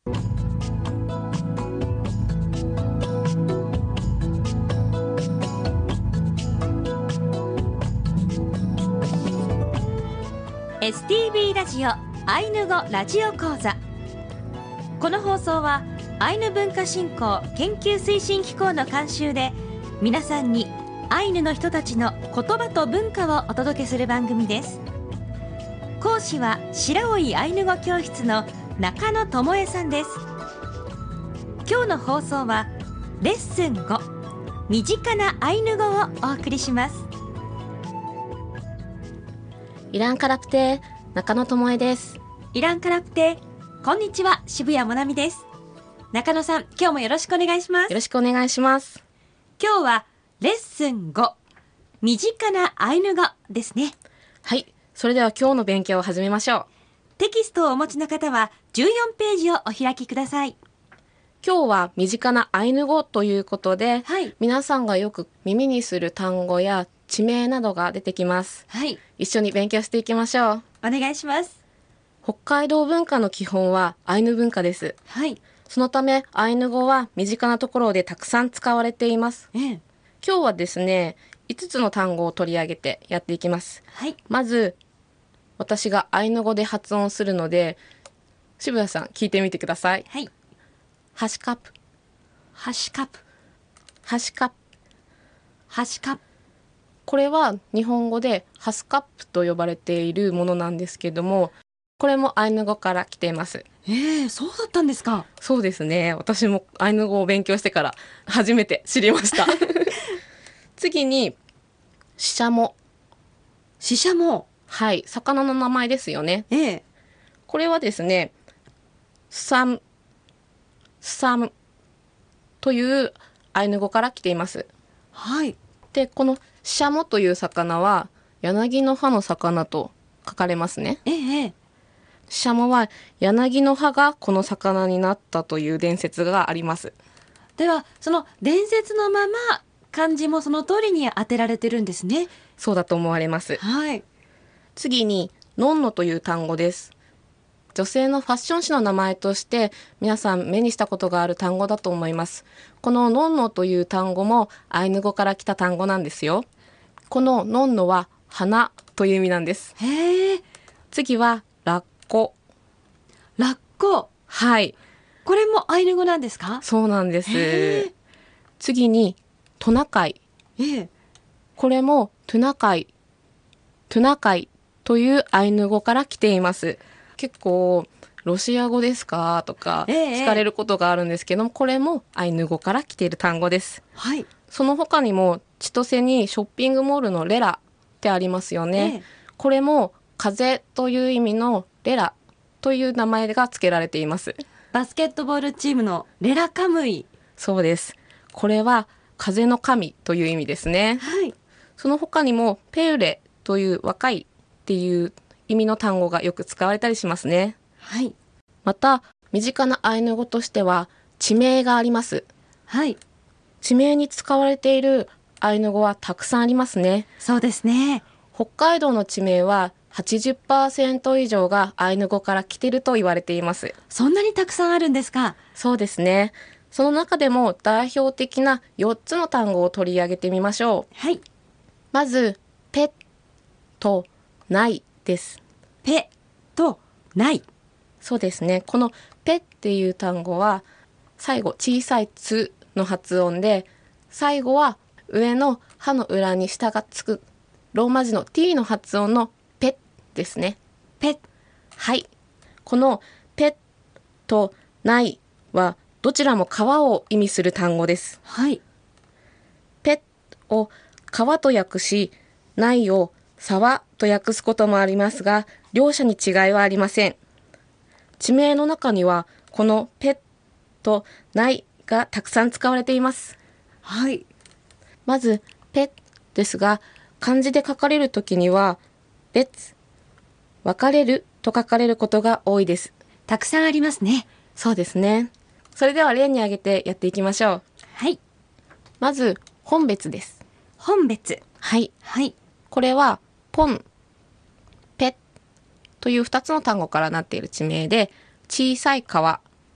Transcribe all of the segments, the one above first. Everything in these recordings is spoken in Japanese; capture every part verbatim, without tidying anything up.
エスティービー ラジオアイヌ語ラジオ講座。この放送はアイヌ文化振興研究推進機構の監修で、皆さんにアイヌの人たちの言葉と文化をお届けする番組です。講師は白老アイヌ語教室の中野智恵さんです。今日の放送はレッスンご、身近なアイヌ語をお送りします。 イランカラプテー中野智恵です。 イランカラプテー、こんにちは、渋谷もなみです。中野さん、今日もよろしくお願いします。 よろしくお願いします。 今日はレッスンご、身近なアイヌ語ですね。 はい、それでは今日の勉強を始めましょう。 テキストをお持ちの方はじゅうよんページをお開きください。 今日は身近なアイヌ語ということで、 はい、 皆さんがよく耳にする単語や地名などが出てきます。 はい、 一緒に勉強していきましょう。 お願いします。 北海道文化の基本はアイヌ文化です。 はい、 そのためアイヌ語は身近なところでたくさん使われています。 ええ、 今日はですね、いつつの単語を取り上げてやっていきます。 はい、 まず私がアイヌ語で発音するので、渋谷さん聞いてみてください。 はい。 ハシカプ、 ハシカプ、 ハシカプ、 ハシカプ。 これは日本語でハスカップと呼ばれているものなんですけども、これもアイヌ語から来ています。 ええ、そうだったんですか。 そうですね、私もアイヌ語を勉強してから初めて知りました次にシシャモ。 シシャモ。 はい、魚の名前ですよね。 ええ、 これはですね、サムサムというアイヌ語から来ています。 はい。 で、このシシャモという魚は柳の葉の魚と書かれますね。 ええ、 シシャモは柳の葉がこの魚になったという伝説があります。 ではその伝説のまま漢字もその通りに当てられてるんですね。 そうだと思われます。 はい。 次にノンノという単語です。女性のファッション誌の名前として皆さん目にしたことがある単語だと思います。このノンノという単語もアイヌ語から来た単語なんですよ。このノンノは花という意味なんです。 へえ。 次はラッコ。 ラッコ。 はい。 これもアイヌ語なんですか？ そうなんでへす。 ー。 次にトナカイ。 ええ。 これもトゥナカイ、トゥナカイというアイヌ語から来ています。結構ロシア語ですかとかええ聞かれることがあるんですけども、これもアイヌ語から来ている単語です。 はい。 その他にも千歳にショッピングモールのレラってありますよね。 ええ。 これも風という意味のレラという名前が付けられています。 バスケットボールチームのレラカムイ。 そうです。これは風の神という意味ですね。 はい。 その他にもペウレという若いっていう意味の単語がよく使われたりしますね。 はい。 また身近なアイヌ語としては地名があります。 はい。 地名に使われているアイヌ語はたくさんありますね。 そうですね。 北海道の地名は はちじゅっパーセント 以上がアイヌ語から来ていると言われています。 そんなにたくさんあるんですか？ そうですね。その中でも代表的なよっつの単語を取り上げてみましょう。 はい。 まずペとないです。 ペとない。 そうですね。このペっていう単語は最後小さいつの発音で、最後は上の歯の裏に下がつくローマ字の T の発音のペですね。 ペ。 はい。このペとないはどちらも川を意味する単語です。 はい。 ペを川と訳し、ないを沢と訳すこともありますが、両者に違いはありません。地名の中にはこのペとないがたくさん使われています。 はい。 まずペですが、漢字で書かれるときには別、別れると書かれることが多いです。 たくさんありますね。 そうですね。それでは例に挙げてやっていきましょう。 はい。 まず本別です。 本別。 はい。 はい。 これはポン、ペというふたつの単語からなっている地名で、小さい川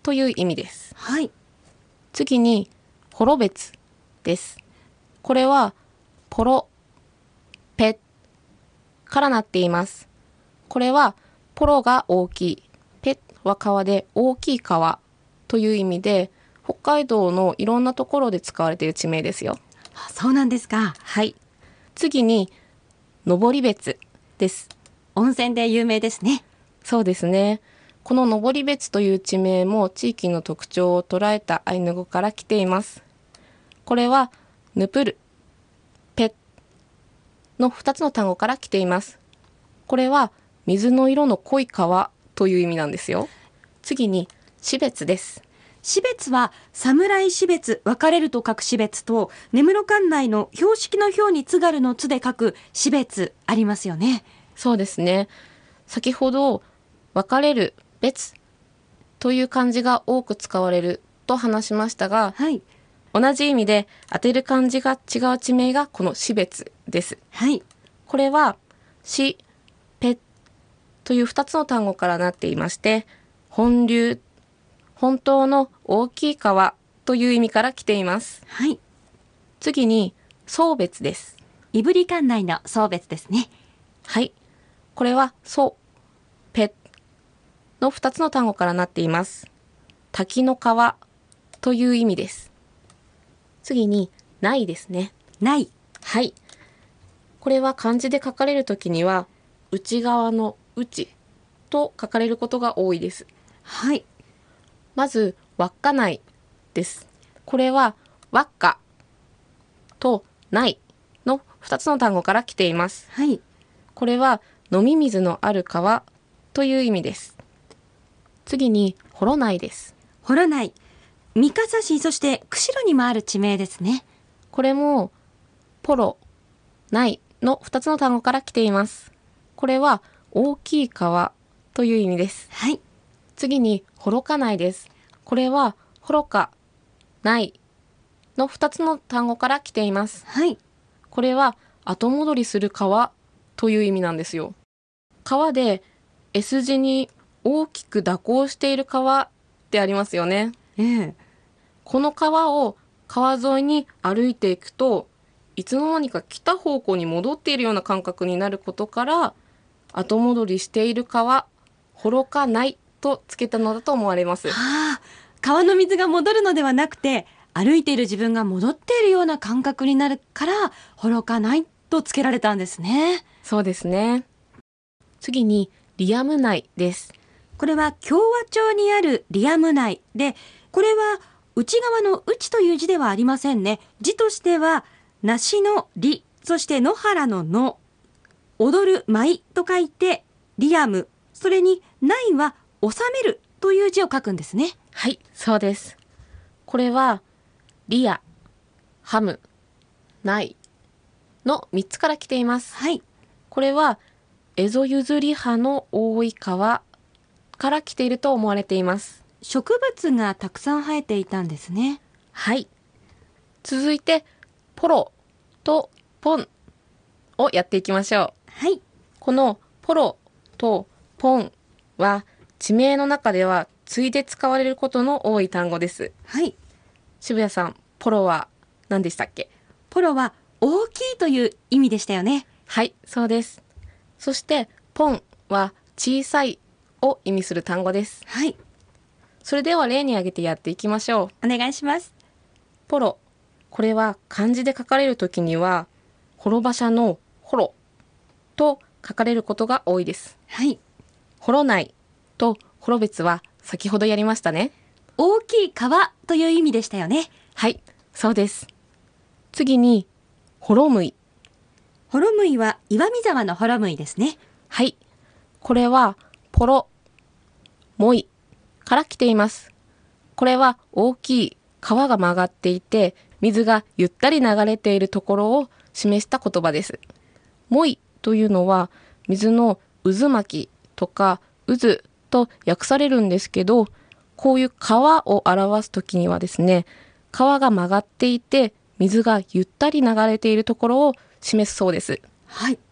という意味です。 はい。 次に、幌別です。これは、ポロ、ペからなっています。これは、ポロが大きい、ペは川で大きい川という意味で、北海道のいろんなところで使われている地名ですよ。 あ、そうなんですか。 はい。次に、登別です。 温泉で有名ですね。 そうですね。この登別という地名も地域の特徴を捉えたアイヌ語から来ています。これは、ヌプル、ペのふたつの単語から来ています。これは、水の色の濃い川という意味なんですよ。次に、士別です。 士別は侍士別、分かれると書く士別と、根室管内の標識の標に津軽の津で書く士別ありますよね。 そうですね。先ほど分かれる別という漢字が多く使われると話しましたが、 はい。 同じ意味で当てる漢字が違う地名がこの士別です。 はい。 これはし、ぺというふたつの単語からなっていまして、本流、本当の大きい川という意味から来ています。 はい。 次に、送別です。 胆振管内の送別ですね。 はい。これは、そう、ぺのふたつの単語からなっています。滝の川という意味です。次に、ないですね。 ない。 はい。これは漢字で書かれるときには、内側の内と書かれることが多いです。 はい。 まず、稚内です。これは、輪っかとないのふたつの単語から来ています。 はい。 これは、飲み水のある川という意味です。次に、幌内です。 幌内。三笠市、そして釧路にもある地名ですね。 これも、ポロ、ないのふたつの単語から来ています。これは、大きい川という意味です。 はい。 次に、幌加内です。これは、幌加、ないのふたつの単語から来ています。 はい。 これは、後戻りする川という意味なんですよ。川で S 字に大きく蛇行している川ってありますよね。 ええ。 この川を川沿いに歩いていくと、いつの間にか来た方向に戻っているような感覚になることから、後戻りしている川、幌加内とつけたのだと思われます。 はあ、川の水が戻るのではなくて、歩いている自分が戻っているような感覚になるから、幌加内とつけられたんですね。 そうですね。次に、リアム内です。 これは共和町にあるリアム内で、これは内側の内という字ではありませんね。字としては、梨のり、そして野原のの、踊る舞と書いて、リアム。それに、内は収めるという字を書くんですね。 はい、そうです。これは、リア、ハム、ナイのみっつから来ています。 はい。 これは、エゾユズリ葉の多い川から来ていると思われています。 植物がたくさん生えていたんですね。 はい。続いて、ポロとポンをやっていきましょう。 はい。 このポロとポンは地名の中では対で使われることの多い単語です。 はい。 渋谷さん、ポロは何でしたっけ？ ポロは大きいという意味でしたよね。 はい、そうです。そして、ポンは小さいを意味する単語です。 はい。 それでは例に挙げてやっていきましょお願いします。 う。ポロ。これは漢字で書かれるときには、滅場者の滅と書かれることが多いです。 はい。 滅内と滅別は先ほどやりましたね。 大きい川という意味でしたよね。 はい、そうです。次に、滅むい。 ホロムイは岩見沢のホロムイですね。 はい。これは、ポロ、モイから来ています。これは大きい川が曲がっていて、水がゆったり流れているところを示した言葉です。モイというのは、水の渦巻きとか渦と訳されるんですけど、こういう川を表すときにはですね、川が曲がっていて、水がゆったり流れているところを示すそうです。 はい。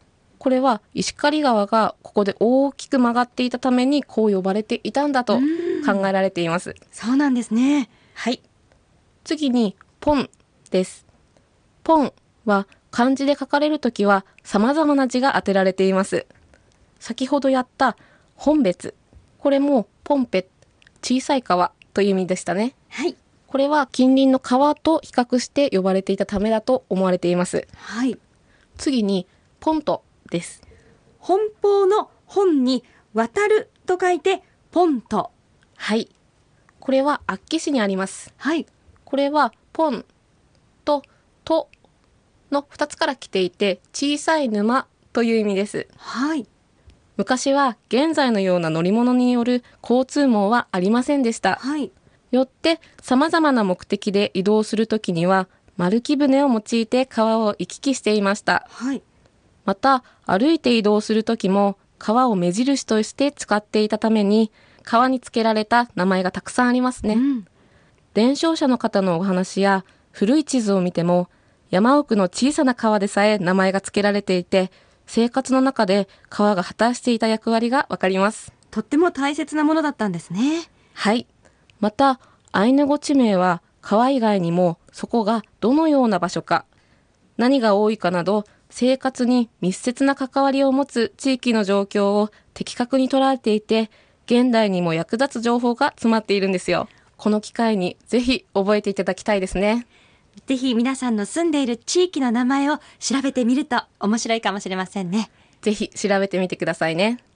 これは石狩川がここで大きく曲がっていたためにこう呼ばれていたんだと考えられています。 そうなんですね。 はい。次にポンです。ポンは漢字で書かれるときは様々な字が当てられています。先ほどやった本別、これもポンペ、小さい川という意味でしたね。 はい。 これは近隣の川と比較して呼ばれていたためだと思われています。 はい。 次にポントです。 奔放の本に渡ると書いてポント。 はい。これは厚岸にあります。 はい。 これはポンとトのふたつから来ていて、小さい沼という意味です。 はい。 昔は現在のような乗り物による交通網はありませんでした。 はい。 よって様々な目的で移動するときには丸木舟を用いて川を行き来していました。 はい。 また歩いて移動するときも川を目印として使っていたために川に付けられた名前がたくさんありますね。 うん、 伝承者の方のお話や古い地図を見ても山奥の小さな川でさえ名前が付けられていて、生活の中で川が果たしていた役割がわかります。 とっても大切なものだったんですね。 はい。またアイヌ語地名は川以外にもそこがどのような場所か、何が多いかなど生活に密接な関わりを持つ地域の状況を的確に捉えていて、現代にも役立つ情報が詰まっているんですよ。この機会にぜひ覚えていただきたいですね。 ぜひ皆さんの住んでいる地域の名前を調べてみると面白いかもしれませんね。 ぜひ調べてみてくださいね。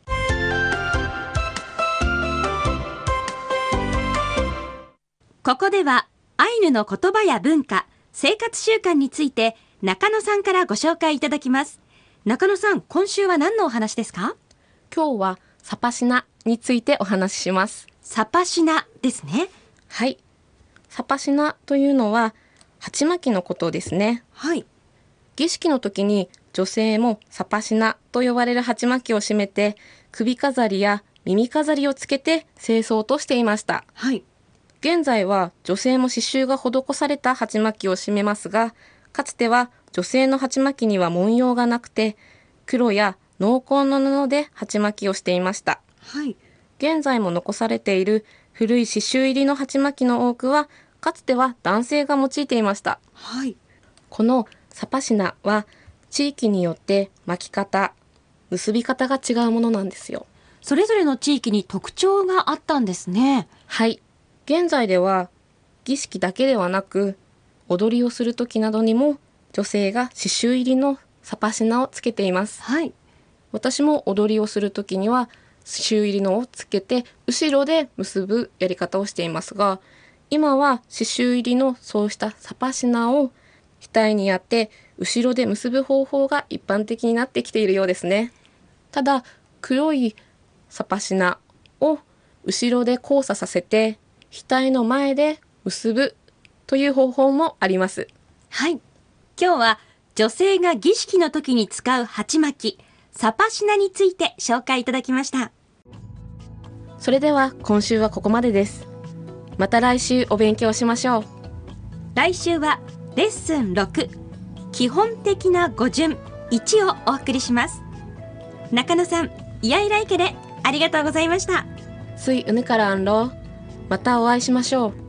ここではアイヌの言葉や文化、生活習慣について中野さんからご紹介いただきます。中野さん、今週は何のお話ですか？ 今日はサパシナについてお話しします。 サパシナですね。 はい。サパシナというのは鉢巻きのことですね。 はい。 儀式の時に女性もサパシナと呼ばれる鉢巻きを締めて首飾りや耳飾りをつけて清掃としていました。 はい。 現在は女性も刺繍が施された鉢巻きを締めますが、かつては女性の鉢巻きには文様がなくて黒や濃紺の布で鉢巻きをしていました。 はい。 現在も残されている古い刺繍入りの鉢巻きの多くはかつては男性が用いていました。 はい。 このサパシナは地域によって巻き方、結び方が違うものなんですよ。 それぞれの地域に特徴があったんですね。 はい。現在では儀式だけではなく踊りをする時などにも女性が刺繍入りのサパシナをつけています。 はい。 私も踊りをする時には刺繍入りのをつけて後ろで結ぶやり方をしていますが、今は刺繍入りのそうしたサパシナを額にやって後ろで結ぶ方法が一般的になってきているようですね。ただ黒いサパシナを後ろで交差させて額の前で結ぶという方法もあります。 はい。今日は女性が儀式の時に使う鉢巻き、サパシナについて紹介いただきました。 それでは今週はここまでです。また来週お勉強しましょう。 来週はレッスンろく、基本的な語順いちをお送りします。中野さん、イヤイライケでありがとうございました。 スイウヌカランロー。またお会いしましょう。